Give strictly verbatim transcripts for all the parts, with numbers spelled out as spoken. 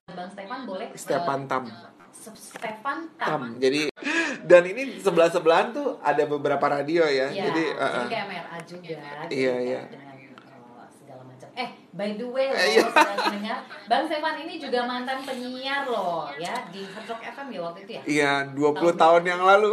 Bang Stefan boleh. Stefan uh, Tam. Stefan Tam. Tam. Jadi dan ini sebelah sebelahan tuh ada beberapa radio ya. Ya, jadi jadi uh, kayak M R A juga. Iya iya. Dengan uh, segala macam. Eh, by the way loh, Iya. saudara pendengar, Bang Stefan ini juga mantan penyiar loh, ya di Hard Rock F M ya waktu itu ya. Iya, dua puluh tahun yang lalu.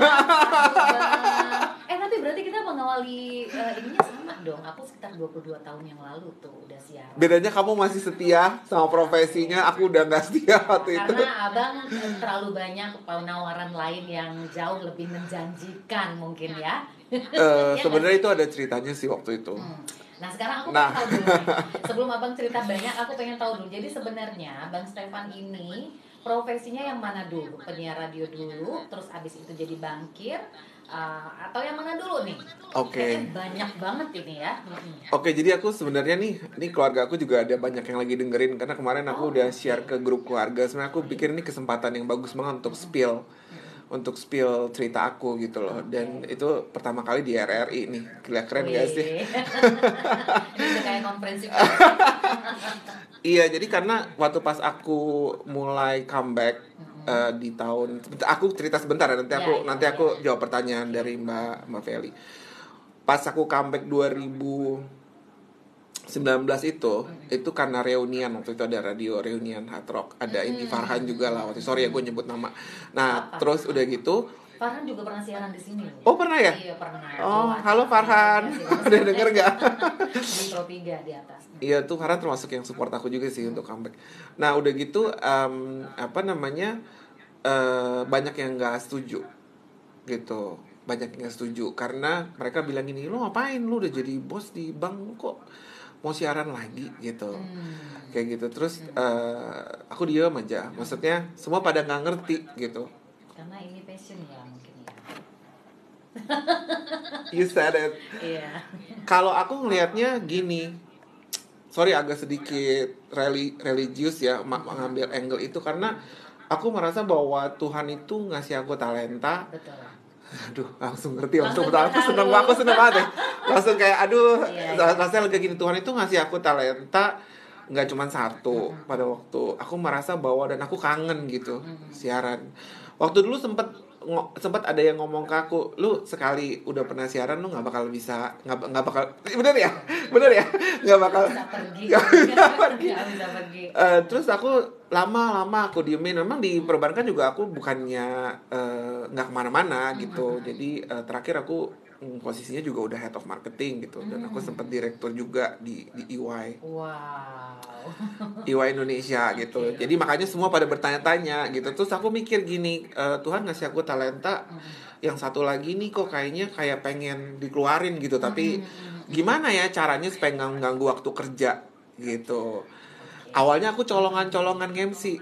Eh tapi berarti kita mengawali uh, ininya sama dong. Aku sekitar dua puluh dua tahun yang lalu tuh udah siaran. Bedanya kamu masih setia sama profesinya, aku udah nggak setia waktu itu. Karena abang terlalu banyak penawaran lain yang jauh lebih menjanjikan mungkin ya. Uh, Ya sebenarnya itu ada ceritanya sih waktu itu. Hmm. Nah sekarang aku Nah. pengen tahu dulu nih. Sebelum abang cerita banyak, aku pengen tahu dulu. Jadi sebenarnya Bang Stefan ini profesinya yang mana dulu? Penyiar radio dulu, terus abis itu jadi bankir, uh, atau yang mana dulu nih? Oke. Kayaknya banyak banget ini ya. Oke, jadi aku sebenarnya nih, ini keluarga aku juga ada banyak yang lagi dengerin karena kemarin aku Oh, udah oke. share ke grup keluarga. Sebenarnya aku pikir ini kesempatan yang bagus banget untuk spill, untuk spill cerita aku gitu loh. Dan itu pertama kali di R R I nih, gila keren gak sih? Ini udah kayak konferensi pers. Iya, jadi karena waktu pas aku mulai comeback uh, di tahun, aku cerita sebentar ya, nanti Ya, aku ya, nanti ya. aku jawab pertanyaan dari Mbak Mbak Feli. Pas aku comeback dua ribu sembilan belas itu, itu karena reunian waktu itu ada radio reunian Hard Rock, ada Indi Farhan juga lah waktu. Sorry ya gue nyebut nama. Nah, Apa? terus udah gitu. Farhan juga pernah siaran di sini loh. Oh pernah ya? Iya pernah. Oh, Wah, halo Farhan. iya, Udah denger nggak? Di Pro tiga di atas. Iya tuh Farhan termasuk yang support aku juga sih untuk comeback. Nah udah gitu um, apa namanya uh, banyak yang nggak setuju gitu, banyak yang nggak setuju karena mereka bilang gini, lo ngapain, lo udah jadi bos di bank kok mau siaran lagi gitu, Hmm. kayak gitu. Terus uh, aku diam aja, maksudnya semua pada nggak ngerti gitu. Karena ini passion ya mungkin ya. You said it. Iya. Kalau aku ngelihatnya gini, sorry agak sedikit reli, religius ya ma- mengambil angle itu karena aku merasa bahwa Tuhan itu ngasih aku talenta. Betul. Aduh, langsung ngerti, langsung, Langsung aku seneng terharu. aku seneng banget ya. Langsung kayak aduh, Iya, iya. rasanya lagi gini, Tuhan itu ngasih aku talenta nggak cuma satu pada waktu aku merasa bahwa dan aku kangen gitu siaran. Waktu dulu sempet ngo- sempet ada yang ngomong ke aku, lu sekali udah pernah siaran lu nggak bakal bisa nggak nggak bakal bener ya bener ya nggak bakal Bisa pergi. nggak bisa pergi. Nggak bisa pergi. Eh, terus aku lama-lama aku diemin. Memang di perbankan juga aku bukannya eh, nggak kemana-mana gitu. Jadi eh, terakhir aku mm, posisinya juga udah head of marketing gitu. Dan aku sempat direktur juga di di E Y Wow. E Y Indonesia gitu. Jadi makanya semua pada bertanya-tanya gitu. Terus aku mikir gini, eh, Tuhan ngasih aku talenta. Yang satu lagi nih kok kayaknya kayak pengen dikeluarin gitu. Tapi gimana ya caranya supaya nggak ganggu waktu kerja gitu. Awalnya aku colongan-colongan M C.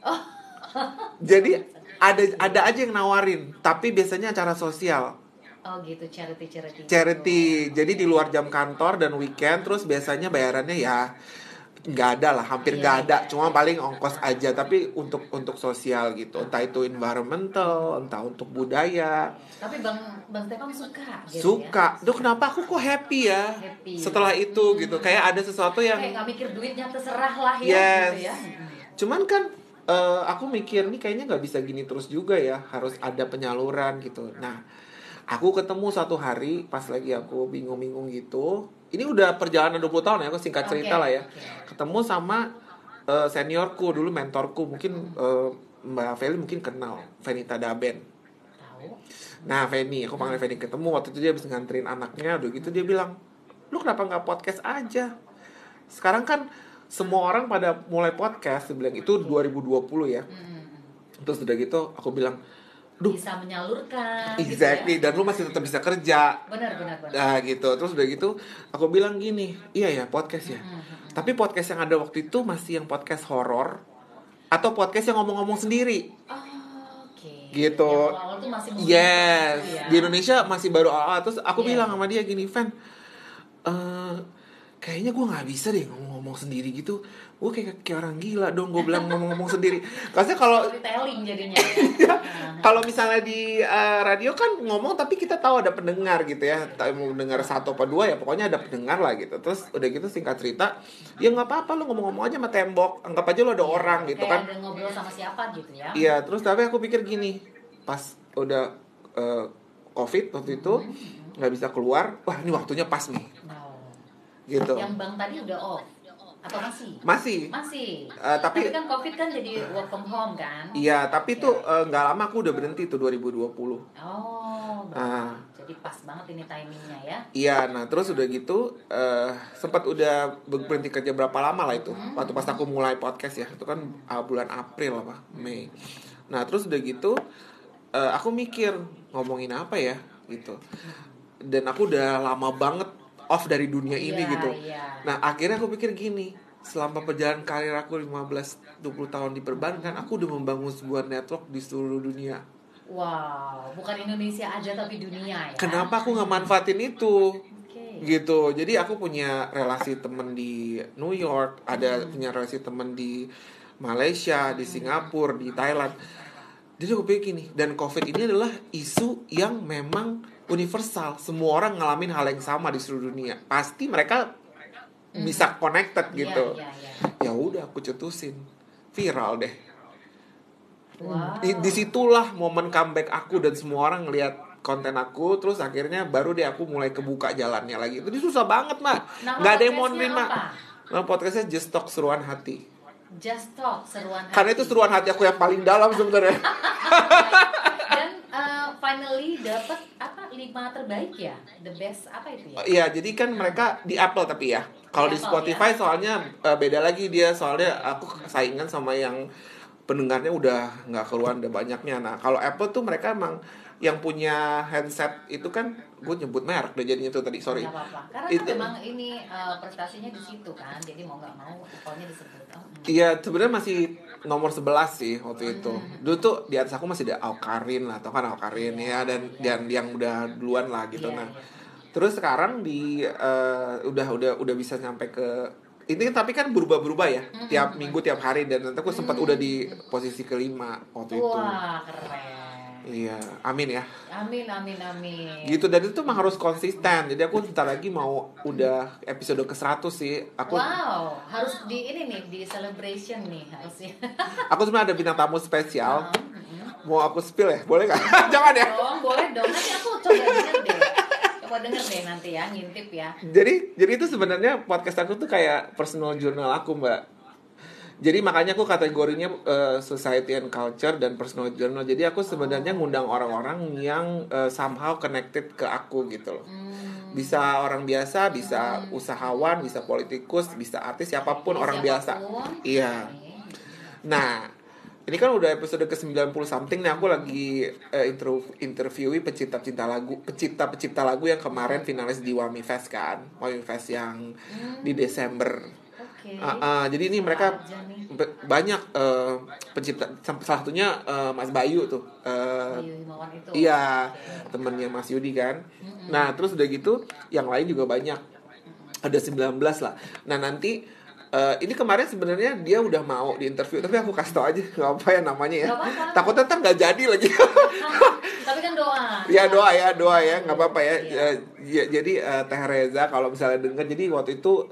Jadi ada ada aja yang nawarin, tapi biasanya acara sosial. Oh gitu, charity charity. Charity. Jadi di luar jam kantor dan weekend, terus biasanya bayarannya ya nggak ada lah, hampir nggak Iya, ada, iya, cuma iya. paling ongkos aja. Tapi untuk untuk sosial gitu, entah itu environmental, entah untuk budaya. Tapi Bang Bang Stefan suka gitu Suka. ya. Duh kenapa aku kok happy ya Happy. setelah itu gitu. Kayak ada sesuatu yang Kayak nggak mikir duitnya terserah lah ya Yes. gitu ya. Cuman kan eh, aku mikir nih kayaknya nggak bisa gini terus juga ya, harus ada penyaluran gitu. Nah, aku ketemu satu hari pas lagi aku bingung-bingung gitu. Ini udah perjalanan dua puluh tahun ya, aku singkat cerita Oke, lah ya. oke. Ketemu sama eh, seniorku dulu, mentorku, mungkin eh, Mbak Feli mungkin kenal, Venita Daben. Tahu. Nah, Feni, aku panggil Feni, ketemu waktu itu dia habis nganterin anaknya, udah gitu dia bilang, "Lu kenapa nggak podcast aja? Sekarang kan semua orang pada mulai podcast," dia bilang. Itu dua ribu dua puluh ya. Hmm. Terus udah gitu aku bilang, "Duh, Bisa menyalurkan. exactly, Gitu ya. dan lu masih tetap bisa kerja." Benar benar benar. Nah gitu. Terus udah gitu aku bilang gini, "Iya ya podcast ya. Tapi podcast yang ada waktu itu masih yang podcast horor atau podcast yang ngomong-ngomong sendiri." Oh, oke. Gitu. Yang awal-awal tuh masih mungkin Yes, gitu ya. di Indonesia masih baru awal. Terus aku Iya. bilang sama dia gini, "Van, eh kayaknya gue nggak bisa deh ngomong ngomong sendiri gitu, gue kayak kayak orang gila dong, gue bilang ngomong-ngomong sendiri. Karena kalau storytelling jadinya. kalau misalnya di uh, radio kan ngomong tapi kita tahu ada pendengar gitu ya, mau mendengar satu apa dua ya pokoknya ada pendengar lah gitu. Terus udah gitu singkat cerita, ya nggak apa-apa lo ngomong-ngomong aja sama tembok, anggap aja lo ada Iya, orang gitu kayak kan. ada ngobrol sama siapa gitu ya. Iya, terus tapi aku pikir gini, pas udah uh, COVID waktu itu nggak bisa keluar, wah ini waktunya pas nih. No. Gitu. Yang bang tadi udah off atau masih? Masih. Masih. Uh, tapi, tapi kan COVID kan jadi work from home kan? Iya, tapi ya. tuh nggak uh, lama aku udah berhenti tuh dua ribu dua puluh. Oh, nah, jadi pas banget ini timingnya ya? Iya, nah terus udah gitu uh, sempat udah berhenti kerja berapa lama lah itu. Hmm. Waktu pas aku mulai podcast ya, itu kan uh, bulan April apa, Mei. Nah terus udah gitu uh, aku mikir ngomongin apa ya gitu. Dan aku udah lama banget off dari dunia ini yeah, gitu. Yeah. Nah, akhirnya aku pikir gini, selama perjalanan karir aku lima belas dua puluh tahun di perbankan, aku udah membangun sebuah network di seluruh dunia. Wow, bukan Indonesia aja tapi dunia ya. Kenapa aku nggak manfaatin itu? Okay. Gitu. Jadi aku punya relasi temen di New York, ada hmm. punya relasi temen di Malaysia, di Singapura, di Thailand. Jadi aku pikir gini, dan COVID ini adalah isu yang memang universal, semua orang ngalamin hal yang sama di seluruh dunia. Pasti mereka mm. bisa connected gitu. Yeah, yeah, yeah. Ya udah aku cetusin, viral deh. Wow. Di, disitulah momen comeback aku dan semua orang ngeliat konten aku, terus akhirnya baru deh aku mulai kebuka jalannya lagi. Itu susah banget mah, nggak ada yang mau nerima. Nah podcastnya Just Talk Seruan Hati. Just Talk Seruan Hati. Karena itu seruan hati aku yang paling dalam sebenarnya. Dan uh, finally dapat apa lima terbaik ya, the best apa itu ya? Iya, jadi kan mereka di Apple tapi ya. Kalau di, di Spotify ya? Soalnya uh, beda lagi dia, soalnya aku saingan sama yang pendengarnya udah nggak keluar udah banyaknya. Nah kalau Apple tuh mereka emang yang punya handset itu kan, gue nyebut merek deh jadinya tuh tadi, sorry. Gak apa-apa, karena itu, kan memang ini uh, prestasinya di situ kan, jadi mau nggak mau Apple-nya disebut. Oh, iya, hmm. sebenarnya masih nomor sebelas sih waktu itu. Hmm. Dulu tuh di atas aku masih ada Aukarin lah, tau kan Aukarin yeah, ya, dan yeah. dan yang udah duluan lah gitu. Yeah, nah, yeah. Terus sekarang di uh, udah udah udah bisa sampai ke ini, tapi kan berubah-berubah ya, mm-hmm. tiap minggu tiap hari, dan nanti aku sempat mm-hmm. udah di posisi kelima waktu Wah, itu. Wah, keren. Iya, amin ya. Amin, amin, amin. Gitu, dan itu mah harus konsisten. Jadi aku sebentar lagi mau udah episode ke seratus sih. Aku Wow, harus di ini nih, di celebration nih harusnya. Aku sebenarnya ada bintang tamu spesial. Uh-huh. Mau aku spill ya? Boleh nggak? Jangan ya? Dong, boleh dong. Nanti aku coba denger deh. Coba denger deh nanti ya, ngintip ya. Jadi, jadi itu sebenarnya podcast aku tuh kayak personal journal aku, Mbak. Jadi makanya aku kategorinya uh, society and culture dan personal journal. Jadi aku sebenarnya ngundang orang-orang yang uh, somehow connected ke aku gitu loh. Hmm. Bisa orang biasa, bisa hmm. usahawan, bisa politikus, bisa artis, siapapun, orang siapapun. biasa. Iya. Nah, ini kan udah episode ke sembilan puluh something nih, aku lagi uh, interview interviewi pencipta-pencipta lagu, pencipta-pencipta lagu yang kemarin finalis di Wami Fest kan. Wami Fest yang hmm. di Desember. Okay. Uh, uh, jadi ini mereka b- banyak uh, pencipta, salah satunya uh, Mas Bayu tuh, uh, Bayu Himawan itu. Iya, okay. temennya Mas Yudi kan. Mm-hmm. Nah terus udah gitu, yang lain juga banyak, ada sembilan belas lah. Nah nanti uh, ini kemarin sebenarnya dia udah mau diinterview, tapi aku kasih tau aja nggak apa ya namanya ya. Takutnya ntar nggak jadi lagi. Tapi kan doa. Ya doa ya, doa ya, nggak apa-apa ya. Iya. Uh, jadi uh, Teh Reza kalau misalnya denger, jadi waktu itu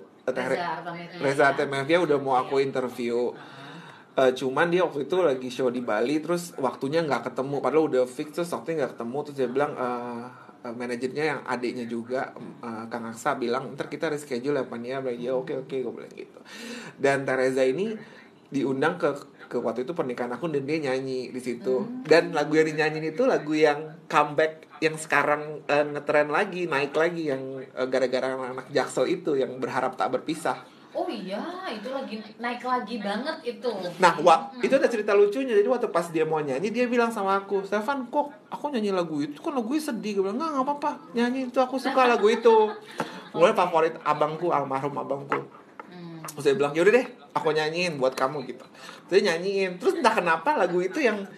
Reza Artamevia udah mau aku interview. Uh, cuman dia waktu itu lagi show di Bali, terus waktunya nggak ketemu, padahal udah fix, terus waktunya nggak ketemu, terus dia bilang uh, uh, manajernya yang adiknya juga, uh, Kang Aksa bilang ntar kita reschedule apa nih ya, bilang ya oke oke, gue bilang gitu. Dan Teresa ini diundang ke ke waktu itu pernikahan aku, dan dia nyanyi di situ. Hmm. Dan lagu yang dinyanyiin itu lagu yang comeback, yang sekarang uh, ngetren lagi, naik lagi, yang uh, gara-gara anak Jaksel itu yang berharap tak berpisah. Oh iya, itu lagi naik lagi banget itu. Nah, wa- hmm. itu ada cerita lucunya. Jadi waktu pas dia mau nyanyi, dia bilang sama aku, Stefan, kok aku nyanyi lagu itu, kok lagunya sedih? Gue bilang, nggak, nggak apa-apa, nyanyi itu, aku suka lagu itu. Mulai okay. favorit abangku, almarhum abangku. Hmm. Terus dia bilang, yaudah deh, aku nyanyiin buat kamu gitu. Terus dia nyanyiin. Terus entah kenapa lagu itu yang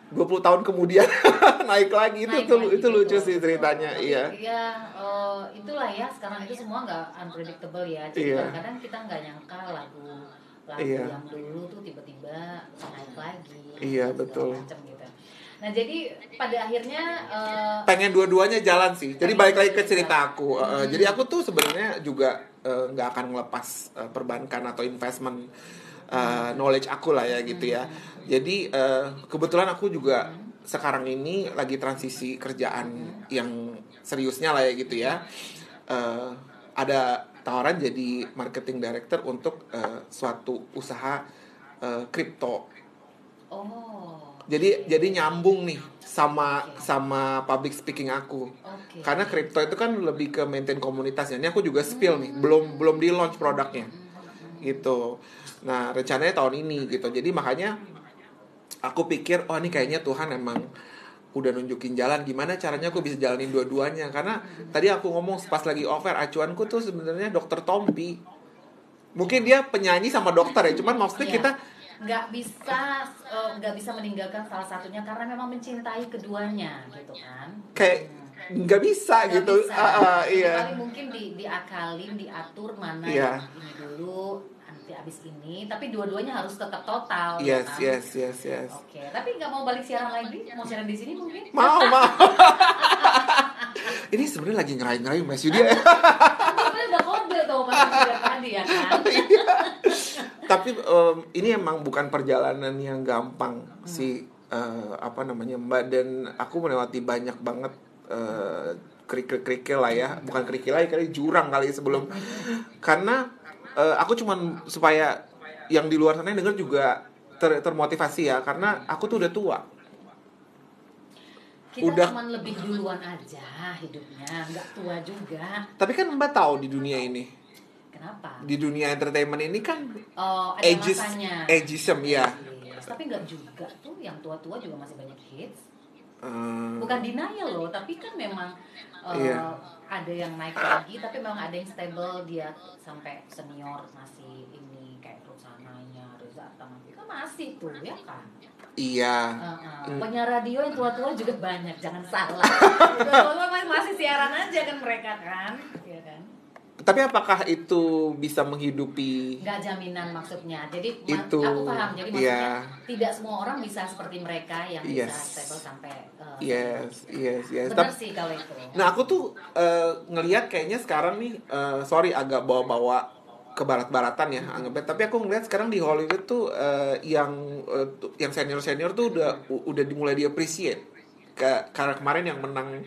dua puluh tahun kemudian naik lagi itu Naik tuh lagi itu lucu gitu. sih ceritanya. Tapi, Iya. ya eh, itulah ya, sekarang itu semua nggak unpredictable ya. Jadi Iya. kadang-kadang kita nggak nyangka lagu lagu Iya. yang dulu tuh tiba-tiba naik lagi. Iya, segala betul. macam gitu. Nah jadi pada akhirnya eh, Pengen dua-duanya jalan sih. Jadi Pengen balik lagi ke dua-duanya cerita jalan. aku. Uh, Hmm. Jadi aku tuh sebenarnya juga uh, nggak akan ngelepas uh, perbankan atau investment uh, knowledge aku lah ya gitu ya. Jadi uh, kebetulan aku juga sekarang ini lagi transisi kerjaan yang seriusnya lah ya gitu ya. Uh, ada tawaran jadi marketing director untuk uh, suatu usaha uh, kripto. oh. Jadi oke. jadi nyambung nih sama Oke. sama public speaking aku. Oke. Karena kripto itu kan lebih ke maintain komunitasnya. Ini aku juga spill nih, belum belum di launch produknya. Gitu. Nah, rencananya tahun ini gitu. Jadi makanya aku pikir oh ini kayaknya Tuhan emang udah nunjukin jalan gimana caranya aku bisa jalanin dua-duanya. Karena tadi aku ngomong pas lagi offer acuanku tuh sebenarnya dokter Tompi. Mungkin dia penyanyi sama dokter ya, cuman maksudnya Iya. kita nggak bisa eh, nggak bisa meninggalkan salah satunya karena memang mencintai keduanya gitu kan. kayak Hmm. nggak bisa Nggak gitu. bisa. Ah, ah, Jadi iya. paling mungkin di diakalin, diatur mana Iya. yang ini dulu, nanti abis ini. Tapi dua-duanya harus tetap total. Yes, ya kan? yes, yes, yes. Oke, tapi nggak mau balik siaran lagi? Mau siaran di sini mungkin? Mau, mau. Ini sebenarnya lagi ngerayu-ngerayu Mas Yudi ya. Tapi udah kode tuh Mas Yudi tadi ya kan. Tapi em, ini emang bukan perjalanan yang gampang sih, eh, apa namanya Mbak, dan aku melewati banyak banget eh, kerikil-kerikil lah ya, bukan kerikil lagi kali jurang kali sebelum, karena eh, aku cuman supaya yang di luar sana denger juga ter- termotivasi ya, karena aku tuh udah tua. Kita Udah. cuma lebih duluan aja hidupnya, nggak tua juga. Tapi kan Mbak tahu di dunia ini, Kenapa? di dunia entertainment ini kan Oh, ada ages, masanya. ageism ya. Yes, tapi nggak juga tuh, yang tua-tua juga masih banyak hits. Hmm, Bukan denial loh, tapi kan memang uh, Iya. ada yang naik lagi, tapi memang ada yang stable, dia sampai senior masih ini kayak Rusananya, Reza Artamevia kan masih tuh ya kan. iya. Uh-uh. Penyiar radio yang tua-tua juga banyak, jangan salah. Tua-tua masih, masih siaran aja kan mereka kan, ya kan. Tapi apakah itu bisa menghidupi? Nggak jaminan maksudnya. Jadi ma- Itu, aku paham. Jadi maksudnya iya. tidak semua orang bisa seperti mereka yang Yes. bisa stable sampai uh, Yes, yes, yes. benar Tapi- sih kalau itu. Nah, aku tuh eh, ngelihat kayaknya sekarang nih, eh, sorry agak bawa-bawa ke barat-baratan ya anggapnya. Tapi aku ngelihat sekarang di Hollywood tuh eh, yang eh, tuh- yang senior-senior tuh udah u- udah dimulai di appreciate. Ke, karena kemarin yang menang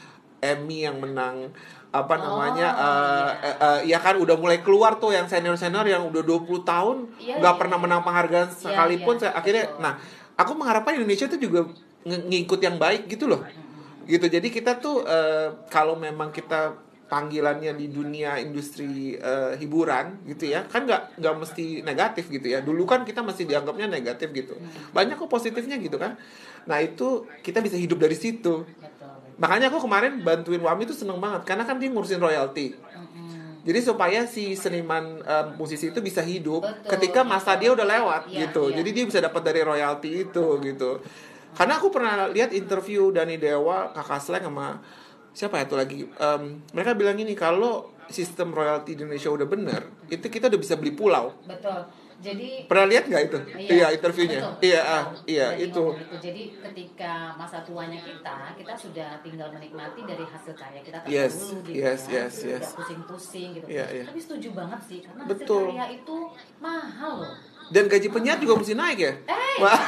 Emmy, yang menang apa namanya, Oh, eh, iya. eh, eh, ya kan udah mulai keluar tuh yang senior-senior yang udah dua puluh tahun Iya, nggak iya. pernah menang penghargaan Iya, sekalipun. iya, Saya akhirnya, betul. nah aku mengharapkan Indonesia tuh juga ng- ngikut yang baik gitu loh. Gitu. Jadi kita tuh eh, kalau memang kita panggilannya di dunia industri eh, hiburan gitu ya, kan nggak nggak mesti negatif gitu ya. Dulu kan kita masih dianggapnya negatif gitu. Banyak kok positifnya gitu kan. Nah, itu kita bisa hidup dari situ. Betul, betul. Makanya aku kemarin bantuin Wami tuh seneng banget karena kan dia ngurusin royalti. Mm-mm. Jadi supaya si seniman eh, musisi itu bisa hidup Betul, ketika masa betul. dia udah lewat Iya, gitu. iya. Jadi dia bisa dapat dari royalti itu gitu. Karena aku pernah lihat interview Dani Dewa, Kakak Sleng sama siapa ya itu lagi. Em, mereka bilang ini kalau sistem royalti di Indonesia udah bener, itu kita udah bisa beli pulau. Betul. Jadi Pernah lihat nggak itu? Iya, interviewnya. betul, Iya, betul. ah, iya Jadi itu. ngomong itu. Jadi ketika masa tuanya kita, kita sudah tinggal menikmati dari hasil karya kita terdahulu Yes, gitu yes, ya. yes, Jadi yes. nggak pusing-pusing gitu. Iya, iya. Tapi setuju banget sih karena Betul. hasil karya itu mahal loh. Dan gaji penyiar juga mesti naik ya. Eh, Wah.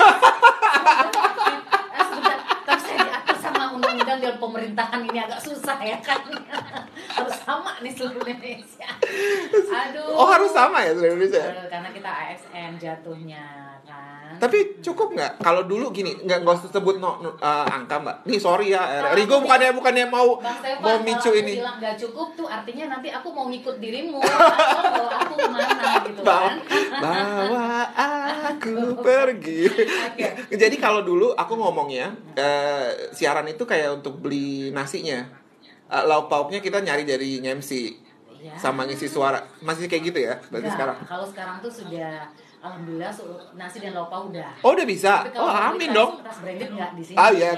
eh sebentar, tapi saya diatur sama undang-undang dalam pemerintahan ini agak susah ya kan. Harus sama nih seluruh Indonesia. Aduh. Oh, harus sama ya seluruh Indonesia. Eh, Karena kita A S N jatuhnya kan. Tapi cukup nggak? Kalau dulu gini, nggak nggak usah sebut no, no, uh, angka mbak. Nih sorry ya, Kalau Rigo aku- bukannya bukannya mau Bang Stefan, mau kalau micu aku ini. bilang gak cukup tuh artinya nanti aku mau ngikut dirimu atau bawa aku kemana gitu Bawa, kan. bawa aku pergi. Oke. Jadi kalau dulu aku ngomongnya eh, siaran itu kayak untuk beli nasinya, Eh, lauk pauknya kita nyari dari M C Iya. sama ngisi suara. Masih kayak gitu ya? Berarti Enggak, sekarang. kalau sekarang tuh sudah alhamdulillah nasi dan lauk pauk udah. Oh, udah bisa. Tapi Oh, kalau amin tas, dong. Tas branded nggak di sini. Ah iya.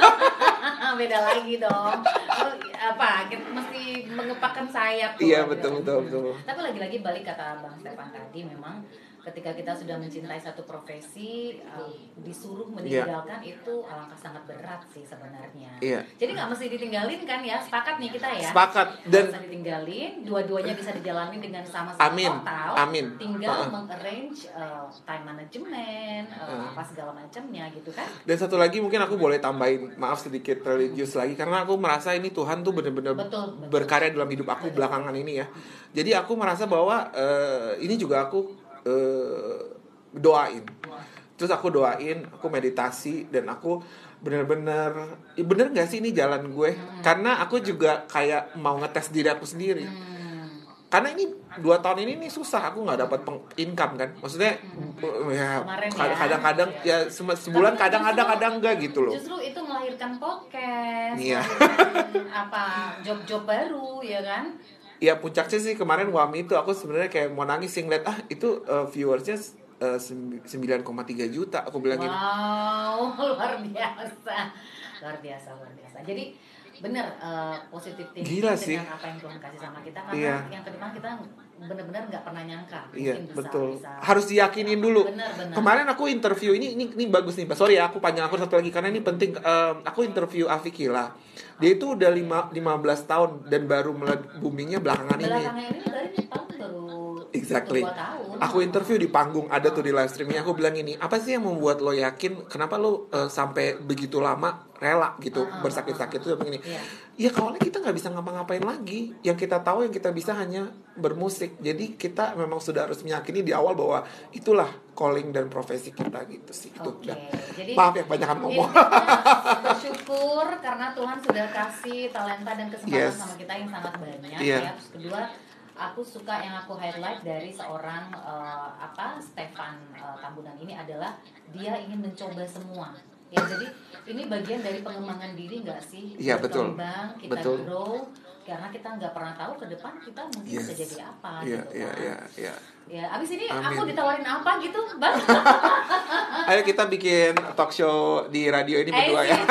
Beda lagi dong. Oh, apa? Kita mesti mengepakkan sayap. Iya, betul, betul, betul. Tapi lagi-lagi balik kata Bang Stefan tadi, memang ketika kita sudah mencintai satu profesi, uh, disuruh meninggalkan yeah. itu alangkah sangat berat sih sebenarnya. Yeah. Jadi nggak mesti ditinggalin kan ya? Sepakat nih kita ya. Sepakat. Dan bisa ditinggalin, dua-duanya bisa dijalani dengan sama-sama amin. total. Amin. Tinggal uh-uh. mengarrange uh, time management, uh, uh. apa segala macamnya gitu kan. Dan satu lagi mungkin aku boleh tambahin, maaf sedikit religius lagi, karena aku merasa ini Tuhan tuh benar-benar berkarya dalam hidup aku betul. Belakangan ini ya. Jadi aku merasa bahwa uh, ini juga aku Uh, doain, terus aku doain, aku meditasi dan aku benar-benar, ya bener nggak sih ini jalan gue? Hmm. Karena aku juga kayak mau ngetes diri aku sendiri. Hmm. Karena ini dua tahun ini nih susah, aku nggak dapat income kan, maksudnya hmm. ya kadang-kadang ya, ya sebulan kadang-kadang kadang enggak gitu loh. Justru itu melahirkan podcast, iya. apa job-job baru ya kan? Ya puncaknya sih kemarin Wami itu aku sebenarnya kayak mau nangis sih ngeliat ah itu uh, viewersnya uh, sembilan koma tiga juta aku bilang gitu. Wow, luar biasa, luar biasa, luar biasa. Jadi benar uh, positif thinking dengan sih. Apa yang Tuhan kasih sama kita karena iya. yang kedepan kita benar-benar nggak pernah nyangka. Iya bisa, betul. Bisa, harus diyakinin dulu. Bener, bener. Kemarin aku interview ini ini ini bagus nih, sorry ya aku panjang aku satu lagi karena ini penting. Um, aku interview Afikila. Dia itu udah lima belas tahun dan baru mulai boomingnya belakangan ini. Belakangan ini dari tahun baru exactly. dua tahun. Aku interview di panggung, ada tuh di live streamingnya. Aku bilang ini, apa sih yang membuat lo yakin? Kenapa lo uh, sampai begitu lama rela gitu uh, bersakit-sakit itu begini? Iya. Ya kalau kita nggak bisa ngapa-ngapain lagi. Yang kita tahu yang kita bisa hanya bermusik. Jadi kita memang sudah harus meyakini di awal bahwa itulah calling dan profesi kita gitu sih. Itu okay. Jadi, maaf ya banyak ngomong. Bersyukur karena Tuhan sudah kasih talenta dan kesempatan yes. sama kita yang sangat banyak yeah. ya. Terus kedua, aku suka yang aku highlight dari seorang uh, apa Stefan uh, Tambunan ini adalah dia ingin mencoba semua. Ya jadi ini bagian dari pengembangan diri nggak sih? Iya betul. Berkembang, kita betul. grow karena kita nggak pernah tahu ke depan kita mungkin yes. bisa jadi apa yeah, gitu yeah, kan. Iya iya iya. Ya, abis ini Amin. aku ditawarin apa gitu, Bang? Ayo kita bikin talk show di radio ini berdua ya.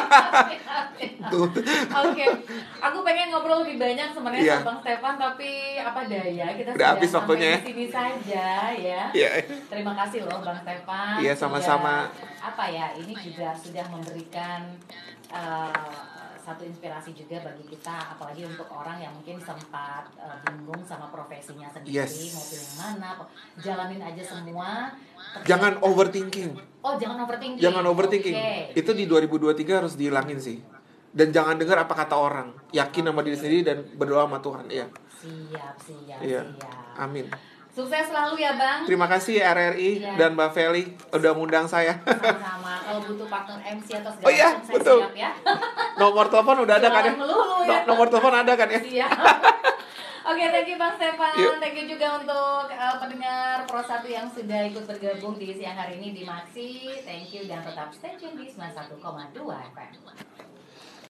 Oke, okay. Aku pengen ngobrol lebih banyak sebenarnya yeah. sama Bang Stefan, tapi apa daya kita udah habis waktunya di sini saja ya. Yeah. Terima kasih loh Bang Stefan. Iya yeah, sama-sama. Apa ya, ini juga sudah memberikan uh, satu inspirasi juga bagi kita, apalagi untuk orang yang mungkin sempat uh, bingung sama profesinya sendiri, yes. mau pilih yang mana, jalanin aja semua. Jangan overthinking. Oh, jangan overthinking. Jangan overthinking. Okay. Itu di dua ribu dua puluh tiga harus dihilangin sih. Dan jangan dengar apa kata orang. Yakin sama diri sendiri dan berdoa sama Tuhan. Iya. Siap, siap, iya. siap. Amin. Sukses selalu ya Bang. Terima kasih R R I iya. dan Mbak Feli udah ngundang saya. Sama-sama. Kalau butuh partner M C atau segala oh, iya, macam betul. saya siap ya. Nomor telepon udah ada kan ya? Melulu, ya? Nomor telepon ada kan ya? Siap. Oke, okay, thank you Bang Stefan. Yuk. Thank you juga untuk uh, pendengar Pro satu yang sudah ikut bergabung di siang hari ini di Maxi. Thank you dan tetap stay tune di sembilan puluh satu koma dua F M.